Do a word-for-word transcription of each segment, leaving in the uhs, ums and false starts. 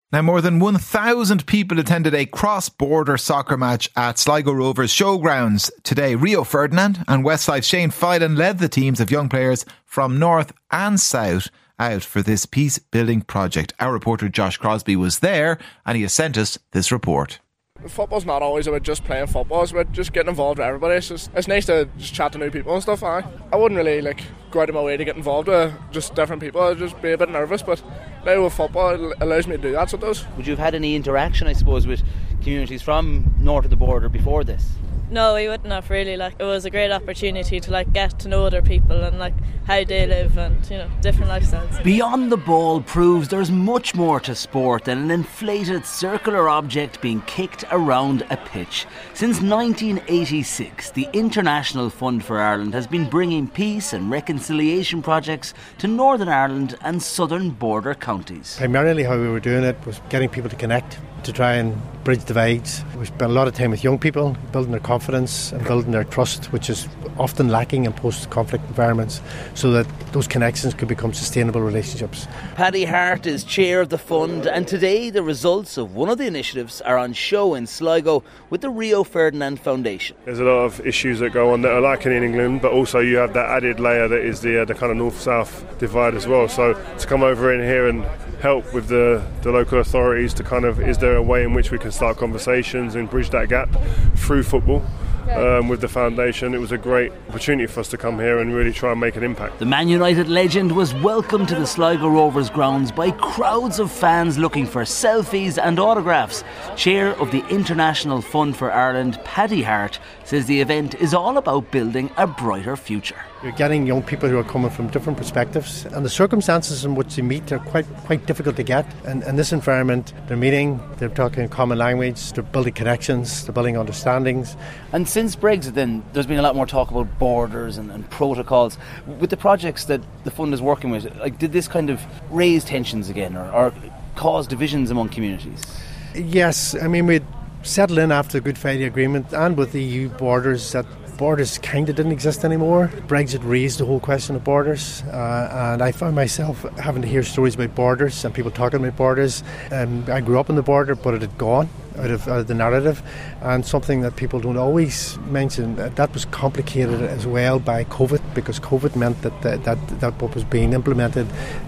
Now, more than one thousand people attended a cross-border soccer match at Sligo Rovers showgrounds today. Rio Ferdinand and Westlife's Shane Phelan led the teams of young players from North and South out for this peace-building project. Our reporter Josh Crosby was there and he has sent us this report. Football's not always about just playing football, it's about just getting involved with everybody. It's just, it's nice to just chat to new people and stuff. I, I wouldn't really like go out of my way to get involved with just different people. I'd just be a bit nervous, but now with football it allows me to do that, so it does. Would you have had any interaction, I suppose, with communities from north of the border before this? No, we wouldn't have really. Like, it was a great opportunity to like get to know other people and like how they live and, you know, different lifestyles. Beyond the Ball proves there's much more to sport than an inflated circular object being kicked around a pitch. Since nineteen eighty-six, the International Fund for Ireland has been bringing peace and reconciliation projects to Northern Ireland and southern border counties. Primarily how we were doing it was getting people to connect, to try and bridge divides. We spent a lot of time with young people, building their confidence and building their trust, which is often lacking in post-conflict environments, so that those connections could become sustainable relationships. Paddy Hart is chair of the fund, and today the results of one of the initiatives are on show in Sligo with the Rio Ferdinand Foundation. There's a lot of issues that go on that are lacking in England, but also you have that added layer that is the, uh, the kind of north-south divide as well. So to come over in here and help with the, the local authorities to kind of, is there a way in which we can start conversations and bridge that gap through football um, with the foundation? It was a great opportunity for us to come here and really try and make an impact. The Man United legend was welcomed to the Sligo Rovers grounds by crowds of fans looking for selfies and autographs. Chair of the International Fund for Ireland, Paddy Hart, says the event is all about building a brighter future. You're getting young people who are coming from different perspectives, and the circumstances in which they meet are quite quite difficult to get. And in this environment, they're meeting, they're talking a common language, they're building connections, they're building understandings. And since Brexit then, there's been a lot more talk about borders and, and protocols. With the projects that the fund is working with, like, did this kind of raise tensions again or, or cause divisions among communities? Yes, I mean, we'd settled in after the Good Friday Agreement and with the E U borders that borders kind of didn't exist anymore. Brexit raised the whole question of borders, uh, and I found myself having to hear stories about borders and people talking about borders. Um, I grew up on the border, but it had gone out of, out of the narrative, and something that people don't always mention, that, that was complicated as well by COVID, because COVID meant that that, that, that what was being implemented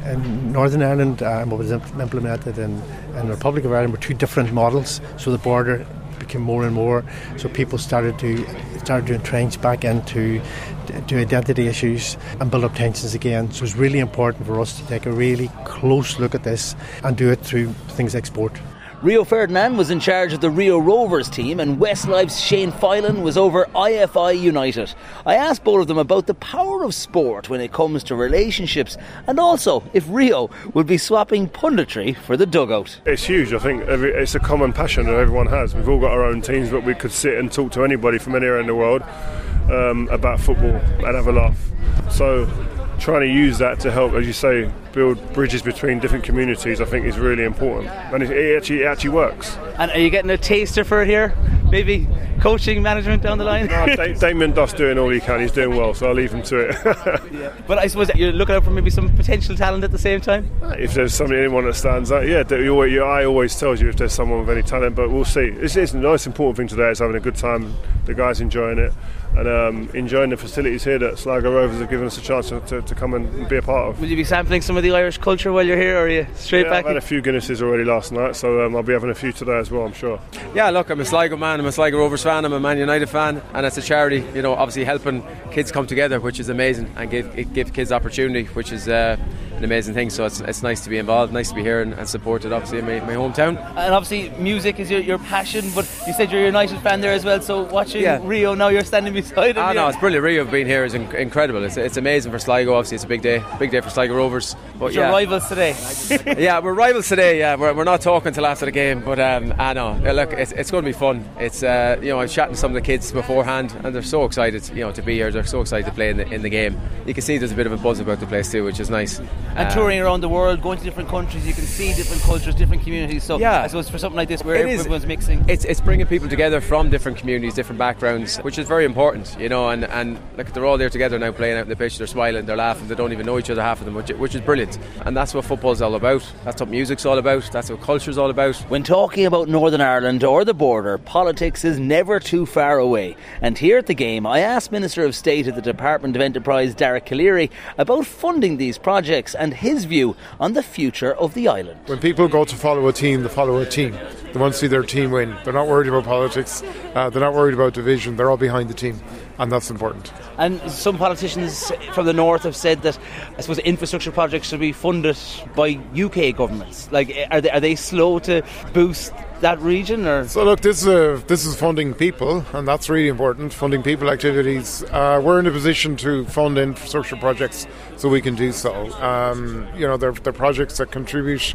in Northern Ireland uh, and what was implemented in, in the Republic of Ireland were two different models, so the border became more and more, so people started to started to entrench back into to identity issues and build up tensions again. So it's really important for us to take a really close look at this and do it through things like sport. Rio Ferdinand was in charge of the Rio Rovers team, and Westlife's Shane Phelan was over I F I United. I asked both of them about the power of sport when it comes to relationships, and also if Rio would be swapping punditry for the dugout. It's huge. I think every, it's a common passion that everyone has. We've all got our own teams, but we could sit and talk to anybody from anywhere in the world um, about football and have a laugh. So trying to use that to help, as you say, build bridges between different communities, I think is really important, and it, it, actually, it actually works. And are you getting a taster for it here? Maybe coaching, management down the line? No, da- Damien Duff's doing all he can. He's doing well, so I'll leave him to it. Yeah. But I suppose you're looking out for maybe some potential talent at the same time? If there's somebody, anyone that stands out, yeah, you always, your eye always tells you if there's someone with any talent, but we'll see. It's, it's the most important thing today is having a good time, the guys enjoying it, and um, enjoying the facilities here that Sligo Rovers have given us a chance to, to, to come and be a part of. Will you be sampling some of the Irish culture while you're here, or are you straight yeah, back? I've had a few Guinnesses already last night, so um, I'll be having a few today as well, I'm sure. Yeah, look, I'm a Sligo man, I'm a Sligo Rovers fan, I'm a Man United fan, and it's a charity, you know, obviously helping kids come together, which is amazing, and give it give kids opportunity, which is uh, an amazing thing. So it's it's nice to be involved, nice to be here and, and supported, obviously, in my, my hometown. And obviously music is your, your passion, but you said you're a United fan there as well, so watching yeah. Rio, now you're standing beside him. Ah, no, it's brilliant. Rio being here is inc- incredible. It's, it's amazing for Sligo. Obviously it's a big day big day for Sligo Rovers. But yeah. Your rivals today. Yeah, we're rivals today. Yeah, we're, we're not talking till after the game, but um, I know, look, it's, it's going to be fun. It's uh, you know, I was chatting to some of the kids beforehand, and they're so excited, you know, to be here. They're so excited to play in the, in the game. You can see there's a bit of a buzz about the place too, which is nice. And uh, touring around the world, going to different countries, you can see different cultures, different communities. So yeah. I suppose for something like this where it everyone's is, mixing, it's it's bringing people together from different communities, different backgrounds, which is very important. important, you know, and, and like they're all there together now playing out in the pitch, they're smiling, they're laughing, they don't even know each other, half of them, which, which is brilliant. And that's what football's all about, that's what music's all about, that's what culture's all about. When talking about Northern Ireland or the border, politics is never too far away. And here at the game, I asked Minister of State at the Department of Enterprise, Derek Calleary, about funding these projects and his view on the future of the island. When people go to follow a team, they follow a team. They want to see their team win. They're not worried about politics. Uh, they're not worried about division. They're all behind the team, and that's important. And some politicians from the north have said that, I suppose, infrastructure projects should be funded by U K governments. Like, are they, are they slow to boost that region? Or so look, this is a, this is funding people, and that's really important. Funding people activities. Uh, we're in a position to fund infrastructure projects, so we can do so. Um, you know, they're, they're projects that contribute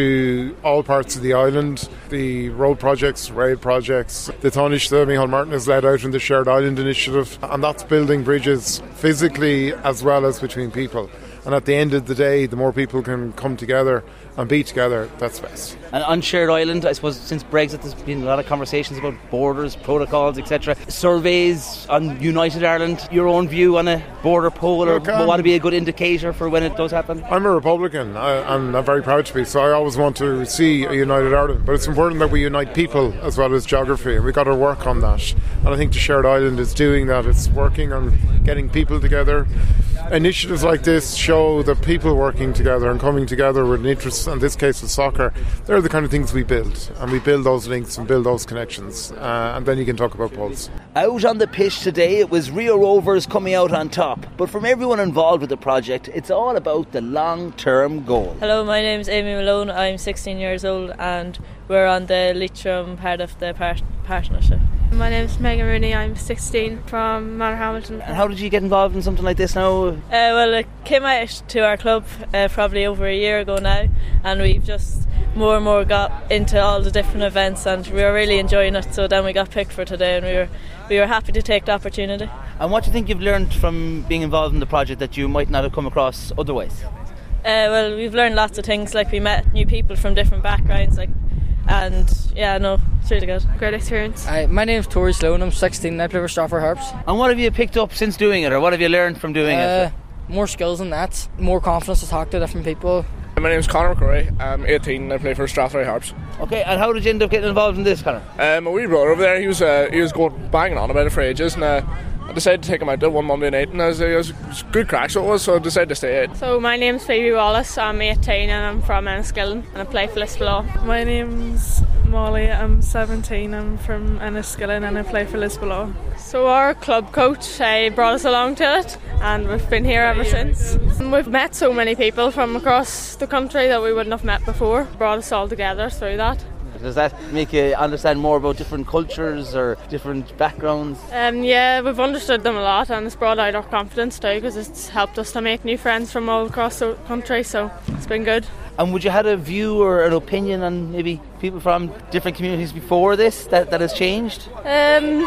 to all parts of the island. The road projects, rail projects, the Tánaiste that Micheál Martin has led out in the Shared Island Initiative, and that's building bridges physically as well as between people. And at the end of the day, the more people can come together and be together, that's best. And on Shared Island, I suppose since Brexit there's been a lot of conversations about borders, protocols, et cetera. Surveys on United Ireland, your own view on a border poll, or okay. what would be a good indicator for when it does happen? I'm a Republican, I, and I'm very proud to be, so I always want to see a united Ireland. But it's important that we unite people as well as geography, and we've got to work on that. And I think the Shared Island is doing that. It's working on getting people together. Initiatives like this show that people working together and coming together with an interest, in this case with soccer, they're the kind of things we build, and we build those links and build those connections, uh, and then you can talk about polls. Out on the pitch today, it was Rio Rovers coming out on top, but from everyone involved with the project, it's all about the long-term goal. Hello, my name's Amy Malone, I'm sixteen years old and we're on the Leitrim part of the par- partnership. My name's Megan Rooney, I'm sixteen from Manorhamilton. And how did you get involved in something like this now? Uh, well, it came out to our club uh, probably over a year ago now, and we've just more and more got into all the different events, and we were really enjoying it. So then we got picked for today, and we were we were happy to take the opportunity. And what do you think you've learned from being involved in the project that you might not have come across otherwise? Uh, well, we've learned lots of things. Like, we met new people from different backgrounds, like, and yeah, no, it's really good. Great experience. Hi, my name's Tori Sloan, I'm sixteen and I play for Stratford Harps. And what have you picked up since doing it, or what have you learned from doing uh, it? More skills than that, more confidence to talk to different people. My name's Conor McCrory, I'm eighteen and I play for Stratford Harps. Okay, and how did you end up getting involved in this, Conor? Um, my wee brother over there, he was uh, he was going banging on about it for ages, and uh, I decided to take him out there one Monday night, and it was, it was good crack, so it was, so I decided to stay out. So my name's Phoebe Wallace, I'm eighteen and I'm from Enniskillen and I play for Lisbon. My name's Molly, I'm seventeen, I'm from Enniskillen and I play for Lisbon. So our club coach uh, brought us along to it, and we've been here ever since. And we've met so many people from across the country that we wouldn't have met before. Brought us all together through that. Does that make you understand more about different cultures or different backgrounds? Um, yeah, we've understood them a lot, and it's brought out our confidence too, because it's helped us to make new friends from all across the country, so it's been good. And would you have a view or an opinion on maybe people from different communities before this that, that has changed? Um,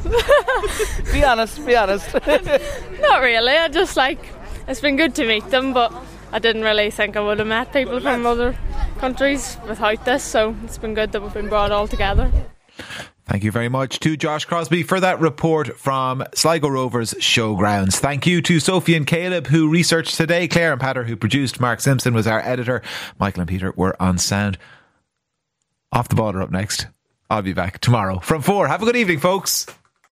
be honest, be honest. Not really, I just like, it's been good to meet them, but I didn't really think I would have met people from other countries without this, so it's been good that we've been brought all together. Thank you very much to Josh Crosby for that report from Sligo Rovers Showgrounds. Thank you to Sophie and Caleb who researched today. Claire and Patter who produced. Mark Simpson was our editor. Michael and Peter were on sound. Off the Ball are up next. I'll be back tomorrow from four. Have a good evening, folks.